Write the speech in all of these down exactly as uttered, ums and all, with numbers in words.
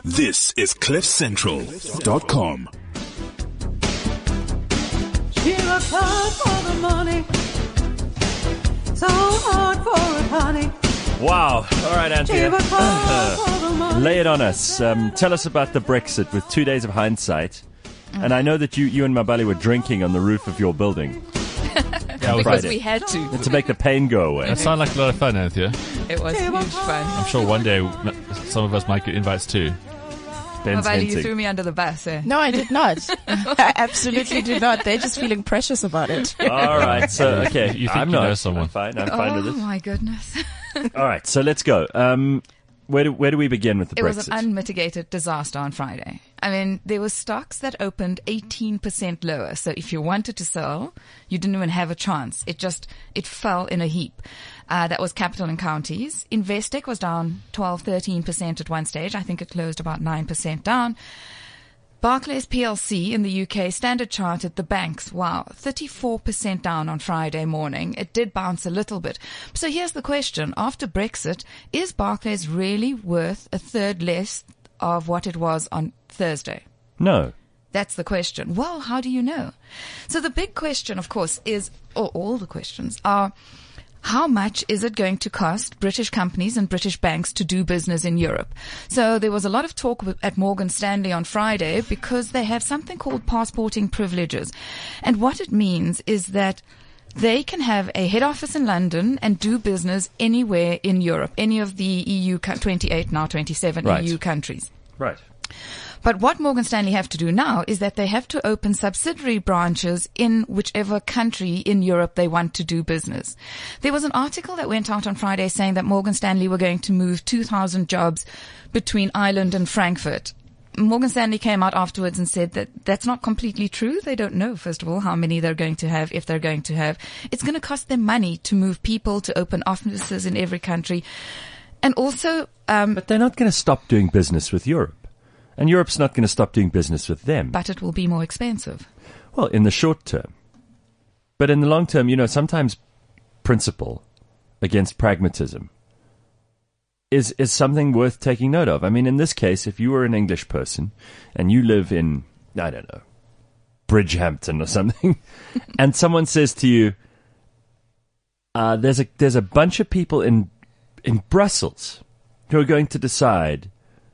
This is cliff central dot com. She works hard for the money, so hard for it, honey. Wow. All right, She Anthea. works hard for the money. Lay it on us. Um, tell us about the Brexit with two days of hindsight. And I know that you, you and Mabali were drinking on the roof of your building. Yeah, on because Friday. we had to. To make the pain go away. That sounded like a lot of fun, Anthea. It was huge fun. I'm sure one day some of us might get invites too. Ben's Mabali, you hinting. threw me under the bus, eh? No, I did not. I absolutely did not. They're just feeling precious about it. All right. So, okay. You think I'm you not. know someone. I'm fine. I'm fine Oh with it. my goodness. All right. So let's go. Um, where do, where do we begin with the It Brexit? was an unmitigated disaster on Friday. I mean, there were stocks that opened eighteen percent lower. So if you wanted to sell, you didn't even have a chance. It just, it fell in a heap. Uh, that was Capital and Counties. Investec was down twelve, thirteen percent at one stage. I think it closed about nine percent down. Barclays P L C in the U K, Standard Chartered, the banks, wow, thirty-four percent down on Friday morning. It did bounce a little bit. So here's the question. After Brexit, is Barclays really worth a third less of what it was on Thursday? No. That's the question. Well, how do you know? So the big question, of course, is, or all the questions are, how much is it going to cost British companies and British banks to do business in Europe? So there was a lot of talk with, at Morgan Stanley on Friday because they have something called passporting privileges. And what it means is that they can have a head office in London and do business anywhere in Europe, any of the E U, twenty-eight, now twenty-seven Right. E U countries. Right. But what Morgan Stanley have to do now is that they have to open subsidiary branches in whichever country in Europe they want to do business. There was an article that went out on Friday saying that Morgan Stanley were going to move two thousand jobs between Ireland and Frankfurt. Morgan Stanley came out afterwards and said that that's not completely true. They don't know, first of all, how many they're going to have, if they're going to have. It's going to cost them money to move people, to open offices in every country. And also, um, But they're not going to stop doing business with Europe. And Europe's not going to stop doing business with them. but it will be more expensive. Well, in the short term. But in the long term, you know, sometimes principle against pragmatism is, is something worth taking note of. I mean, in this case, if you were an English person and you live in, I don't know, Bridgehampton or something, and someone says to you, uh, there's a, there's a bunch of people in, in Brussels who are going to decide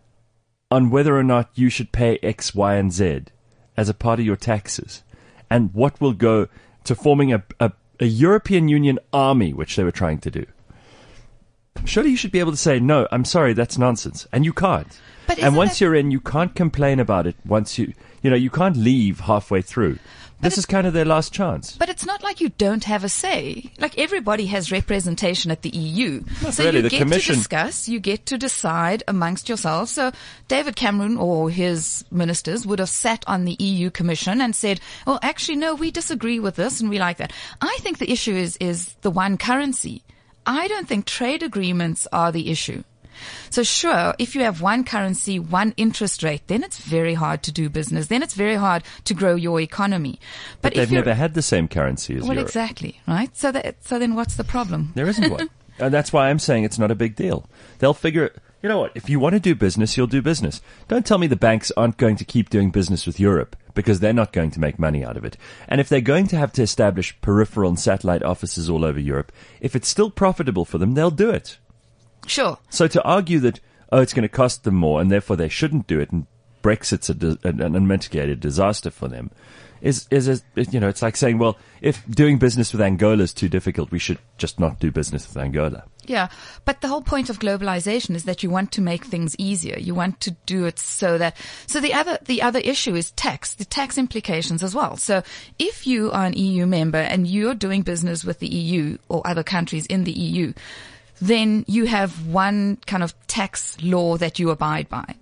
on whether or not you should pay X, Y, and Z as a part of your taxes, and what will go to forming a, a, a European Union army, which they were trying to do. Surely you should be able to say, no, I'm sorry, that's nonsense. And you can't. But and isn't once that- you're in, you can't complain about it once you, you know, you can't leave halfway through. This is kind of their last chance. But it's not like you don't have a say. Like everybody has representation at the E U. Not so really. you The get Commission- to discuss, you get to decide amongst yourselves. So David Cameron or his ministers would have sat on the E U Commission and said, well, actually, no, we disagree with this and we like that. I think the issue is, is the one currency. I don't think trade agreements are the issue. So sure, if you have one currency, one interest rate, then it's very hard to do business. Then it's very hard to grow your economy. But But, they've if you're, never had the same currency as well, Europe. exactly, right? So that, so then what's the problem? There isn't one. And that's why I'm saying it's not a big deal. They'll figure it. You know what? If you want to do business, you'll do business. Don't tell me the banks aren't going to keep doing business with Europe because they're not going to make money out of it. And if they're going to have to establish peripheral and satellite offices all over Europe, if it's still profitable for them, they'll do it. Sure. So to argue that, oh, it's going to cost them more and therefore they shouldn't do it and Brexit's a, di- an unmitigated disaster for them is, is, a, you know, it's like saying, well, if doing business with Angola is too difficult, we should just not do business with Angola. Yeah. But the whole point of globalization is that you want to make things easier. You want to do it so that, so the other, the other issue is tax, the tax implications as well. So if you are an E U member and you're doing business with the E U or other countries in the E U, then you have one kind of tax law that you abide by.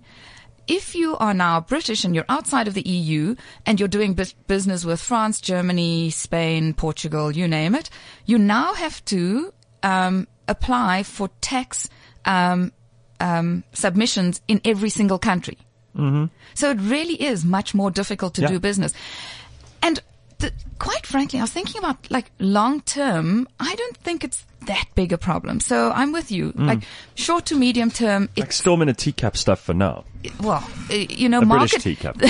If you are now British and you're outside of the E U and you're doing bus- business with France, Germany, Spain, Portugal, you name it, you now have to um, apply for tax um, um, submissions in every single country. Mm-hmm. So it really is much more difficult to Yeah. do business. And the, quite frankly, I was thinking about like long term. I don't think it's that big a problem. So I'm with you. Mm. Like short to medium term, Like storm in a teacup stuff for now. it, well, uh, you know, A market. British teacup.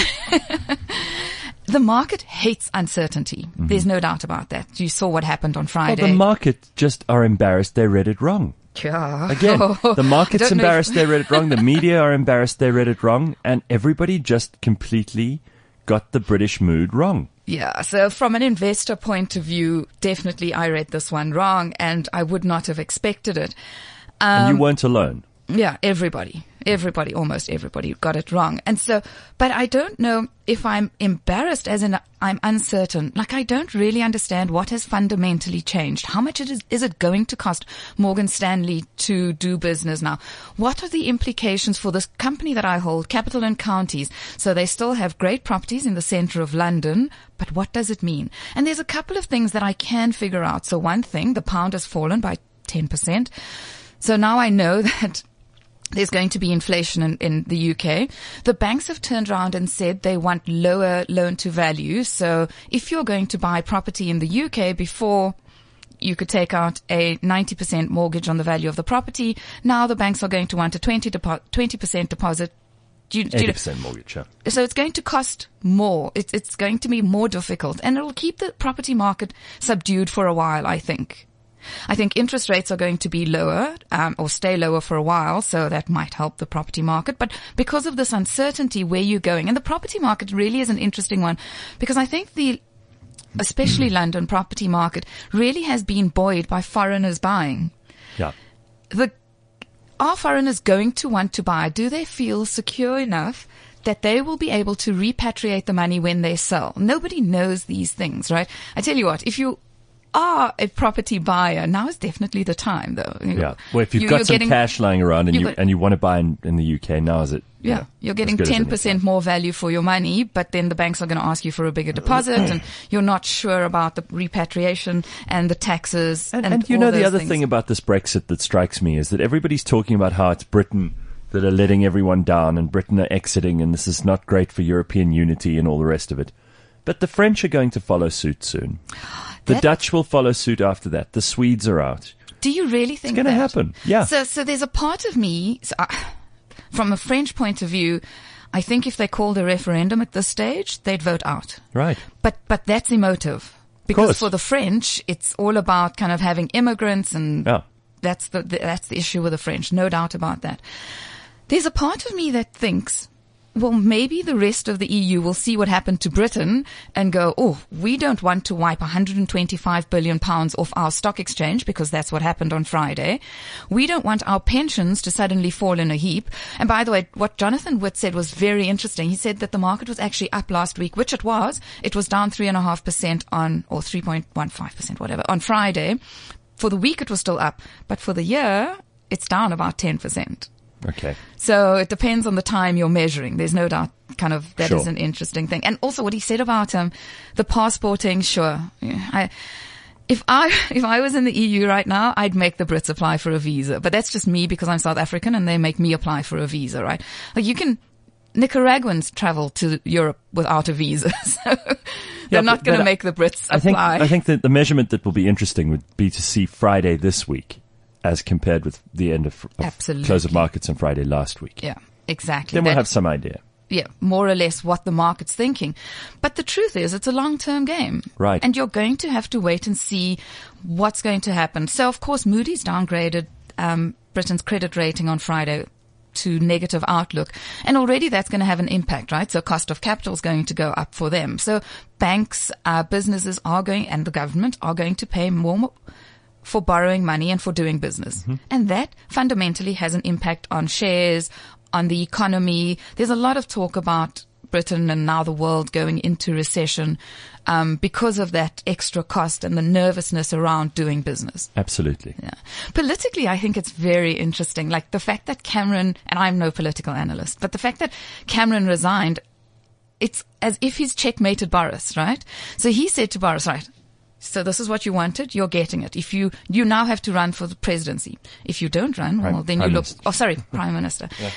The market hates uncertainty. Mm-hmm. There's no doubt about that. You saw what happened on Well, Friday. the market just are embarrassed they read it wrong. Yeah. Again, the market's I don't know if- embarrassed they read it wrong. The media are embarrassed they read it wrong. And everybody just completely got the British mood wrong. Yeah, so from an investor point of view, definitely I read this one wrong and I would not have expected it. Um, And you weren't alone. Yeah, everybody, everybody, almost everybody got it wrong. And so, but I don't know if I'm embarrassed as in I'm uncertain. Like I don't really understand what has fundamentally changed. How much it is, is it going to cost Morgan Stanley to do business now? What are the implications for this company that I hold, Capital and Counties? So they still have great properties in the center of London, but what does it mean? And there's a couple of things that I can figure out. So one thing, the pound has fallen by ten percent. So now I know that there's going to be inflation in, in the U K. The banks have turned around and said they want lower loan to value. So if you're going to buy property in the U K before you could take out a ninety percent mortgage on the value of the property, now the banks are going to want a twenty percent deposit. Do you, do you eighty know- percent mortgage, yeah. So it's going to cost more. It's, it's going to be more difficult and it'll keep the property market subdued for a while, I think. I think interest rates are going to be lower, um, or stay lower for a while, so that might help the property market. But because of this uncertainty, where you're going, and the property market really is an interesting one, because I think the, especially London property market, really has been buoyed by foreigners buying. Yeah. The, are foreigners going to want to buy? Do they feel secure enough that they will be able to repatriate the money when they sell? Nobody knows these things, right? I tell you what, if you are a property buyer, now is definitely the time, though. Yeah. Well, if you've You- got you're some getting- cash lying around and you've you got- and you want to buy in, in the U K, now is it? you Yeah, know, you're as getting good as ten any percent time. more value for your money, but then the banks are going to ask you for a bigger deposit, and you're not sure about the repatriation and the taxes. And, And, and you all know, the those other things. thing about this Brexit that strikes me is that everybody's talking about how it's Britain that are letting everyone down and Britain are exiting and this is not great for European unity and all the rest of it. But the French are going to follow suit soon. The That- Dutch will follow suit after that. The Swedes are out. Do you really think It's going to that? happen. Yeah. So, so there's a part of me, so I, from a French point of view, I think if they called a referendum at this stage, they'd vote out. Right. But but that's emotive because course. for the French, it's all about kind of having immigrants, and Yeah. that's the, the that's the issue with the French, no doubt about that. There's a part of me that thinks, well, maybe the rest of the E U will see what happened to Britain and go, oh, we don't want to wipe one hundred twenty-five billion pounds off our stock exchange because that's what happened on Friday. We don't want our pensions to suddenly fall in a heap. And by the way, what Jonathan Witt said was very interesting. He said that the market was actually up last week, which it was. It was down three point five percent on, or three point one five percent, whatever, on Friday. For the week, it was still up. But for the year, it's down about ten percent. Okay. So it depends on the time you're measuring. There's no doubt kind of that Sure. is an interesting thing. And also what he said about um the passporting, sure. Yeah, I if I if I was in the E U right now, I'd make the Brits apply for a visa. But that's just me because I'm South African and they make me apply for a visa, right? Like you can Nicaraguans travel to Europe without a visa. So they're Yeah, not but- going but to make the Brits I think apply. I think that the measurement that will be interesting would be to see Friday this week as compared with the end of, of Absolutely. close of markets on Friday last week. Yeah, exactly. Then we'll That- have some idea. Yeah, more or less what the market's thinking. But the truth is, it's a long-term game. Right. And you're going to have to wait and see what's going to happen. So, of course, Moody's downgraded um, Britain's credit rating on Friday to negative outlook. And already that's going to have an impact, right? So cost of capital is going to go up for them. So banks, uh, businesses are going, and the government are going to pay more for borrowing money and for doing business. Mm-hmm. And that fundamentally has an impact on shares, on the economy. There's a lot of talk about Britain and now the world going into recession um, because of that extra cost and the nervousness around doing business. Absolutely. Yeah. Politically, I think it's very interesting. Like the fact that Cameron, and I'm no political analyst, but the fact that Cameron resigned, it's as if he's checkmated Boris, right? So he said to Boris, right, so this is what you wanted, you're getting it. If you, you now have to run for the presidency. If you don't run, Prime- well, then Prime you look, Minister. oh, sorry, Prime Minister. Yeah.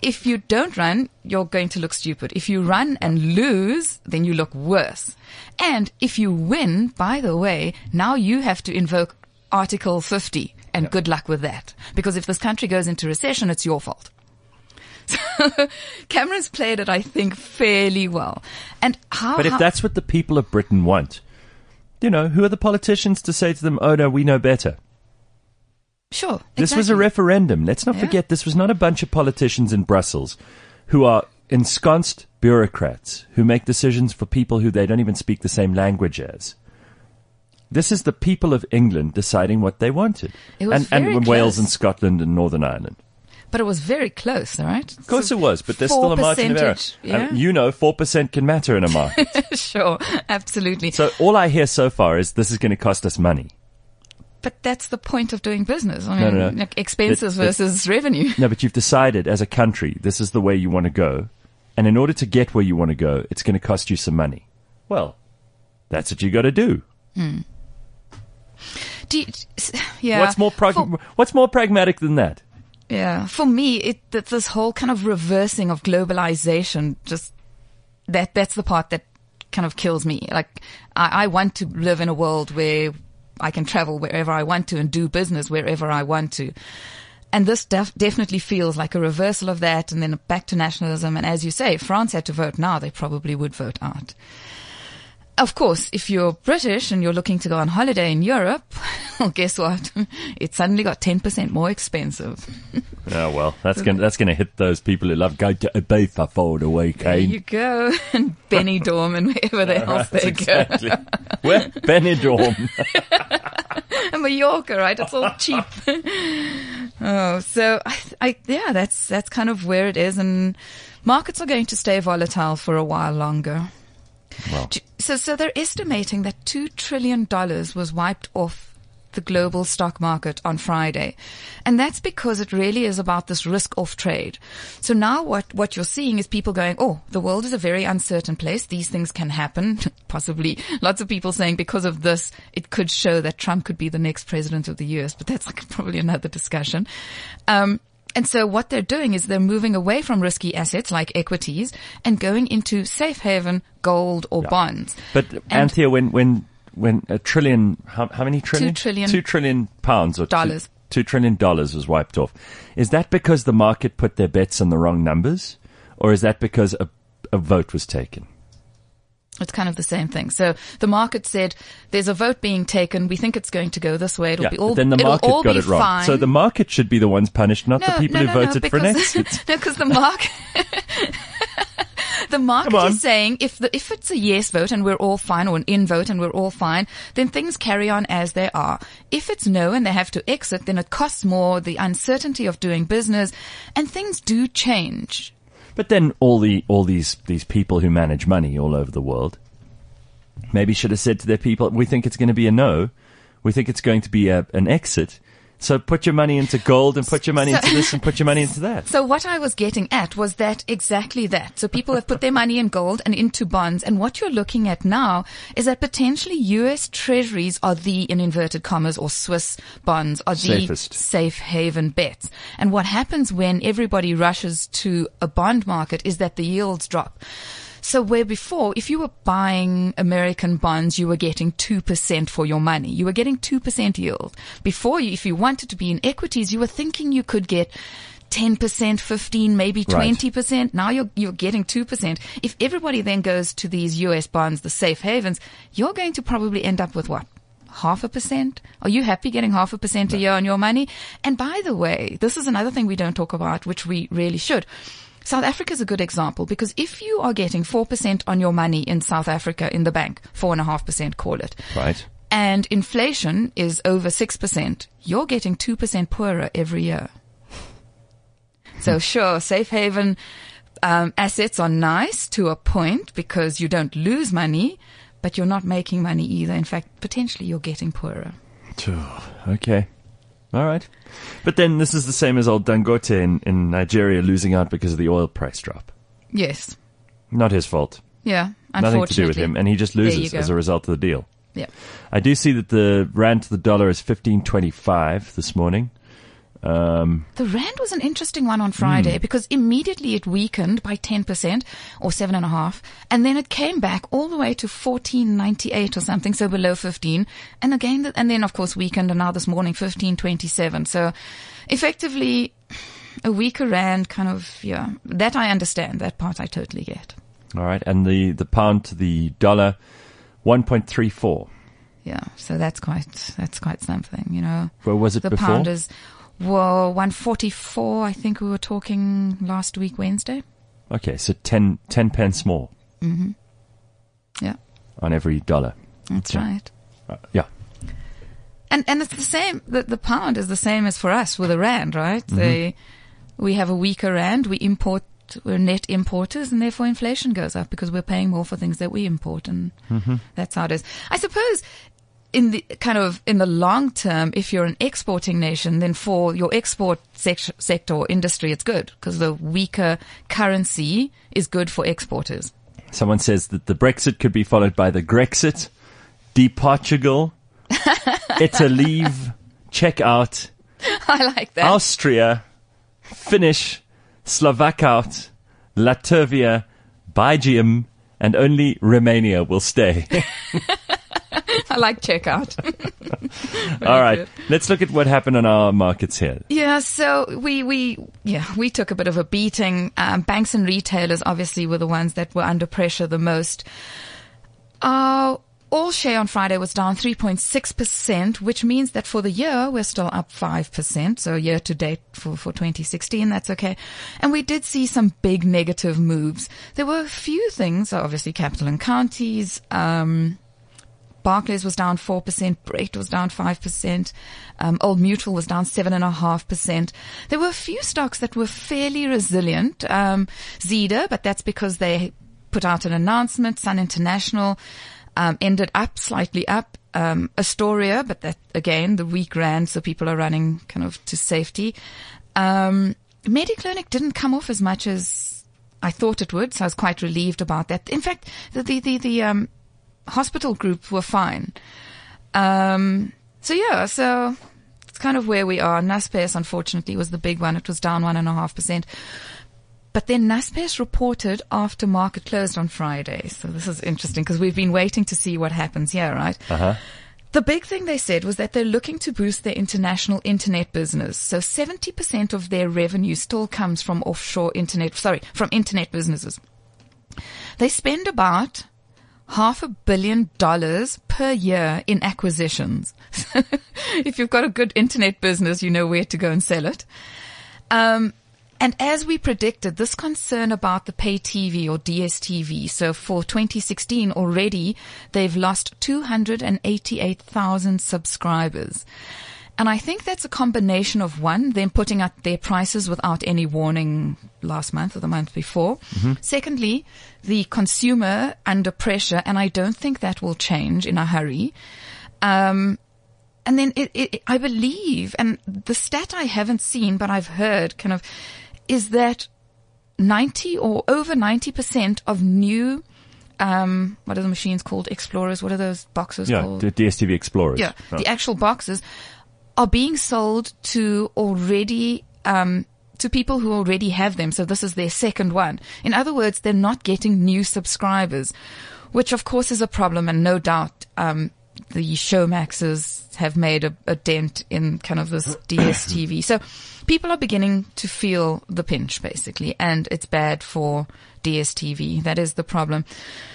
if you don't run, you're going to look stupid. If you run and lose, then you look worse. And if you win, by the way, now you have to invoke Article fifty, and good luck with that. Because if this country goes into recession, it's your fault. So Cameron's played it, I think, fairly well. And how? But if how, that's what the people of Britain want, you know, who are the politicians to say to them, oh, no, we know better? Sure. This exactly. was a referendum. Let's not Yeah. forget this was not a bunch of politicians in Brussels who are ensconced bureaucrats who make decisions for people who they don't even speak the same language as. This is the people of England deciding what they wanted. It was and very and Wales close. and Scotland and Northern Ireland. But it was very close, all right? Of course it was, but there's still a margin of error. Yeah? And you know, four percent can matter in a market. Sure, absolutely. So all I hear so far is this is going to cost us money. But that's the point of doing business. I No, mean, no, no. like expenses It- it- versus revenue. No, but you've decided as a country, this is the way you want to go. And in order to get where you want to go, it's going to cost you some money. Well, that's what you got to do. Do you, yeah. What's more prag- For- What's more pragmatic than that? Yeah, for me, it that this whole kind of reversing of globalization, just that that's the part that kind of kills me. Like, I, I want to live in a world where I can travel wherever I want to and do business wherever I want to. And this def- definitely feels like a reversal of that, and then back to nationalism. And as you say, if France had to vote now, they probably would vote out. Of course, if you're British and you're looking to go on holiday in Europe, well, guess what? It suddenly got ten percent more expensive. Oh, well, that's going that's going to hit those people who love going to Ibiza for the There weekend. you go. And Benidorm and wherever the else they Exactly. go. Where? Benidorm. And Mallorca, right? It's all cheap. Oh, so I, I, yeah, that's, that's kind of where it is. And markets are going to stay volatile for a while longer. Well. So, so they're estimating that two trillion dollars was wiped off the global stock market on Friday. And that's because it really is about this risk off trade. So now what, what you're seeing is people going, oh, the world is a very uncertain place. These things can happen. Possibly lots of people saying because of this, it could show that Trump could be the next president of the U S, but that's like probably another discussion. Um, And so what they're doing is they're moving away from risky assets like equities and going into safe haven, gold or bonds. But, Anthea, when, when, when a trillion, how, how many trillion? Two trillion. Two trillion pounds or two- Dollars. Two trillion dollars was wiped off. Is that because the market put their bets on the wrong numbers? Or is that because a, a vote was taken? It's kind of the same thing. So the market said, there's a vote being taken. We think it's going to go this way. It'll Yeah, be all, but then the it'll market all got be it wrong. fine. So the market should be the ones punished, not the No, people no, who no, no, voted for an because- exit. No, because the market, the market Come on. is saying if the, if it's a yes vote and we're all fine, or an in vote and we're all fine, then things carry on as they are. If it's no and they have to exit, then it costs more, the uncertainty of doing business, and things do change. But then all the all these these people who manage money all over the world maybe should have said to their people, we think it's going to be a no. We think it's going to be a, an exit. So put your money into gold and put your money So- into this and put your money into that. So what I was getting at was that exactly that. So people have put their money in gold and into bonds. And what you're looking at now is that potentially U S treasuries are the, in inverted commas, or Swiss bonds are the Safest. safe haven bets. And what happens when everybody rushes to a bond market is that the yields drop. So where before, if you were buying American bonds, you were getting two percent for your money. You were getting two percent yield. Before, you, if you wanted to be in equities, you were thinking you could get ten percent, fifteen, maybe twenty percent. Now you're, you're getting two percent. If everybody then goes to these U S bonds, the safe havens, you're going to probably end up with what? Half a percent? Are you happy getting half a percent a year on your money? And by the way, this is another thing we don't talk about, which we really should. South Africa is a good example, because if you are getting four percent on your money in South Africa in the bank, four point five percent call it, Right. and inflation is over six percent, you're getting two percent poorer every year. So sure, safe haven um, assets are nice to a point because you don't lose money, but you're not making money either. In fact, potentially you're getting poorer. Okay. All right. But then this is the same as old Dangote in, in Nigeria losing out because of the oil price drop. Yes. Not his fault. Yeah. Nothing Unfortunately. to do with him. And he just There you loses go. as a result of the deal. Yeah. I do see that the rand to the dollar is fifteen twenty-five this morning. Um, The rand was an interesting one on Friday because immediately it weakened by ten percent or seven and a half. And then it came back all the way to fourteen ninety-eight or something. So below fifteen. And again, and then of course weakened, and now this morning fifteen twenty-seven. So effectively a weaker rand kind of, yeah, that I understand. That part I totally get. all right. And the, the pound to the dollar, one point three four. Yeah. So that's quite, that's quite something, you know. Where was it The before? pound is, well, one forty-four, I think we were talking last week, Wednesday. Okay, so ten, ten pence more Yeah, on every dollar. that's Okay. right. Uh, yeah. And and it's the same, the, the pound is the same as for us with the rand, right? They, we have a weaker rand, we import, we're net importers, and therefore inflation goes up because we're paying more for things that we import, and that's how it is. I suppose in the kind of in the long term, if you're an exporting nation, then for your export sec- sector or industry, it's good because the weaker currency is good for exporters. Someone says that the Brexit could be followed by the Grexit, de-Portugal, Italy, check out, I like that. Austria, finish, Slovak out, Latvia, Belgium, and only Romania will stay. I like checkout. All right, let's look at what happened on our markets here. Yeah, so we, we, yeah, we took a bit of a beating. Um, banks and retailers obviously were the ones that were under pressure the most. Our all share on Friday was down three point six percent, which means that for the year, we're still up five percent. So year to date for, for twenty sixteen, that's okay. And we did see some big negative moves. There were a few things, obviously Capital and Counties, um, Barclays was down four percent. Brait was down five percent. Um, Old Mutual was down seven point five percent. There were a few stocks that were fairly resilient. Um, Zeda, but that's because they put out an announcement. Sun International um, ended up slightly up. Um, Astoria, but that, again, the weak rand, so people are running kind of to safety. Um, Mediclinic didn't come off as much as I thought it would, so I was quite relieved about that. In fact, the, the, the, the um, hospital group were fine. Um, so yeah, so it's kind of where we are. Naspers, unfortunately, was the big one. It was down one and a half percent. But then Naspers reported after market closed on Friday. So this is interesting because we've been waiting to see what happens here, right? Uh-huh. The big thing they said was that they're looking to boost their international internet business. So seventy percent of their revenue still comes from offshore internet, sorry, from internet businesses. They spend about half a billion dollars per year in acquisitions. If you've got a good internet business, you know where to go and sell it. Um, and as we predicted, this concern about the pay T V or D S T V. So for twenty sixteen already, they've lost two hundred eighty-eight thousand subscribers. And I think that's a combination of, one, them putting up their prices without any warning last month or the month before. Mm-hmm. Secondly, the consumer under pressure, and I don't think that will change in a hurry. Um, and then it, it, I believe, and the stat I haven't seen, but I've heard kind of, is that ninety or over ninety percent of new Um, what are the machines called? Explorers. What are those boxes Yeah, called? the D S T V Explorers. Yeah, Oh. the actual boxes are being sold to already, um, to people who already have them. So this is their second one. In other words, they're not getting new subscribers, which of course is a problem. And no doubt, um, the Showmaxes have made a, a dent in kind of this D S T V. So people are beginning to feel the pinch, basically, and it's bad for D S T V. That is the problem.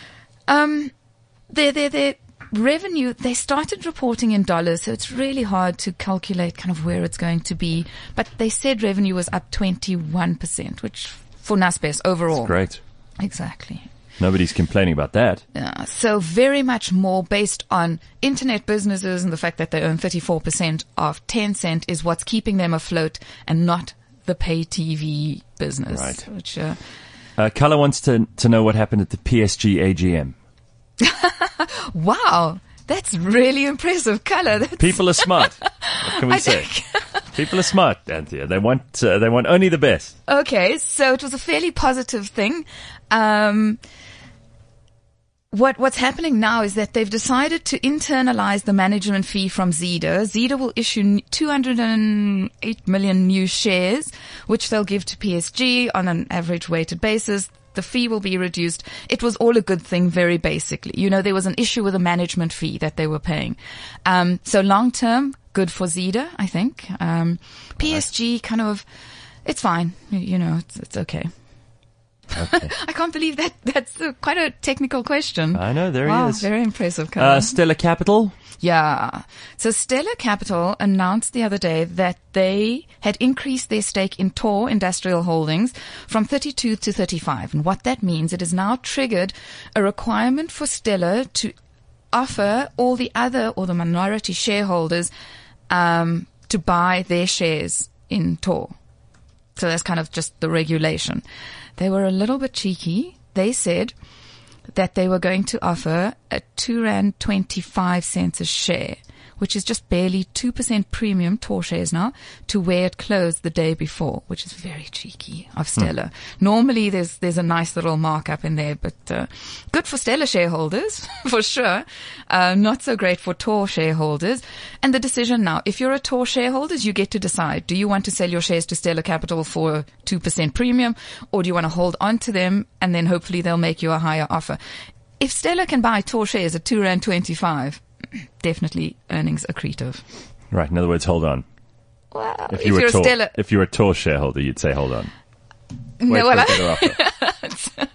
Um, their, their, their revenue, they started reporting in dollars, so it's really hard to calculate kind of where it's going to be. But they said revenue was up twenty-one percent, which for Naspers overall. Great. Exactly. Nobody's complaining about that. Yeah, so very much more based on internet businesses, and the fact that they own thirty-four percent of Tencent is what's keeping them afloat, and not the pay T V business. Right. Which, uh, Uh, Carla wants to to know what happened at the P S G A G M. wow, that's really impressive. Color. That's, People are smart. What can we I say? think- People are smart, Anthea. They want uh, they want only the best. Okay, so it was a fairly positive thing. Um, what what's happening now is that they've decided to internalize the management fee from Zeda. Zeda will issue two hundred eight million new shares, which they'll give to P S G on an average weighted basis. The fee will be reduced. It was all a good thing, very basically. You know, there was an issue with the management fee that they were paying. Um, so long term, good for Zeda, I think. Um, P S G kind of, it's fine. You, you know, it's, it's okay. Okay. I can't believe that. That's a, quite a technical question. I know, there wow, he is. Very impressive. Uh, Stellar Capital? Yeah. So Stellar Capital announced the other day that they had increased their stake in Tor Industrial Holdings from thirty-two to thirty-five. And what that means, it has now triggered a requirement for Stellar to offer all the other or the minority shareholders um, to buy their shares in Tor. So that's kind of just the regulation. They were a little bit cheeky. They said that they were going to offer a two rand twenty-five cents a share, which is just barely two percent premium Tor shares now to where it closed the day before, which is very cheeky of Stellar. Hmm. Normally there's, there's a nice little markup in there, but, uh, good for Stellar shareholders, for sure. Uh, not so great for Tor shareholders. And the decision now, if you're a Tor shareholder, you get to decide, do you want to sell your shares to Stellar Capital for two percent premium, or do you want to hold on to them and then hopefully they'll make you a higher offer? If Stellar can buy Tor shares at two rand twenty-five, definitely earnings accretive. Right. In other words, hold on. Well, If if, you were you're Tor, a Stellar, if you were a Tor shareholder, you'd say, hold on. Wait no, for well, a better offer.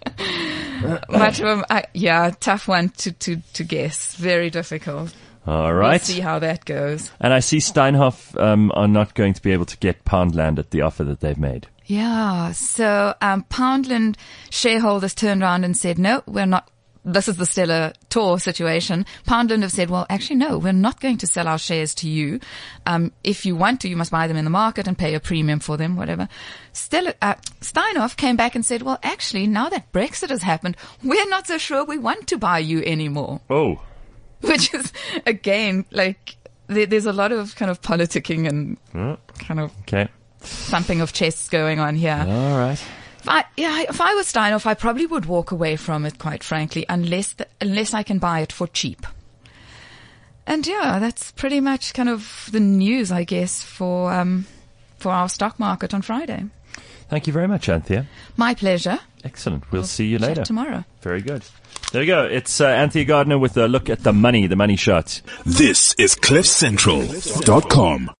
much of a, I, yeah, tough one to, to, to guess. Very difficult. All We'll right. see how that goes. And I see Steinhoff um, are not going to be able to get Poundland at the offer that they've made. Yeah. So um, Poundland shareholders turned around and said, no, we're not. This is the Stellar Tor situation. Poundland have said, well, actually, no, we're not going to sell our shares to you. Um, if you want to, you must buy them in the market and pay a premium for them, whatever. Stellar, uh, Steinhoff came back and said, well, actually, now that Brexit has happened, we're not so sure we want to buy you anymore. Oh. Which is, again, like, there, there's a lot of kind of politicking and Oh. kind of Okay. thumping of chests going on here. All right. If I, yeah, if I was Steinhoff, I probably would walk away from it, quite frankly, unless the, unless I can buy it for cheap. And yeah, that's pretty much kind of the news, I guess, for um, for our stock market on Friday. Thank you very much, Anthea. My pleasure. Excellent. We'll, see you Chat later. tomorrow. Very good. There you go. It's uh, Anthea Gardner with a look at the money, the money shot. This is cliff central dot com.